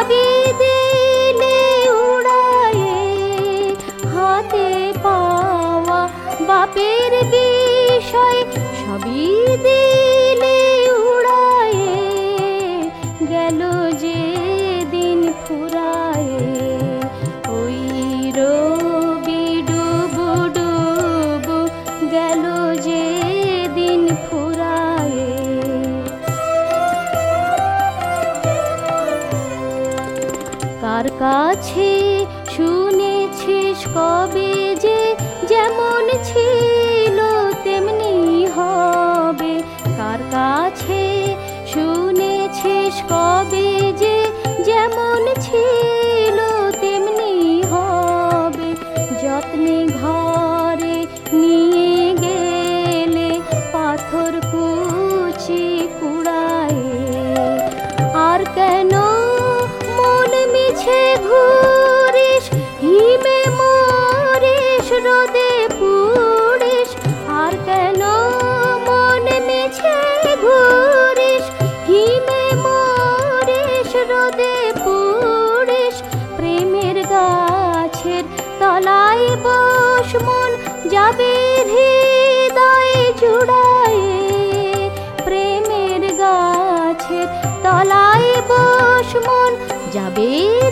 সবই দিলে উড়ায়ে, হাতে পাওয়া বাপের বিষয় সবই দিলে উড়ায়ে, গেল যে দিন ফুরায়ে, ওই রবি ডুবু ডুবু গেল যে দিন ফুরায়ে। কার কাছে শুনেছিস কবে যে যেমন ছিল তেমনি হবে, কার কাছে শুনেছিস কবে যে যেমন ছিল তেমনি হবে, যত্নে ঘরে নিয়ে গেলে পাথর কুচি কুড়ায়ে, আর কেন মন মিছে ঘুরিস, হিমে মরিস রোদে পুড়িস, আর কেন মন মিছে ঘুরিস, হিমে মরিস রোদে পুড়িস, প্রেমের গাছের তলায় বস মন যাবে হৃদয় জুড়ায়ে, প্রেমের গাছের তলায় বস মন যাবে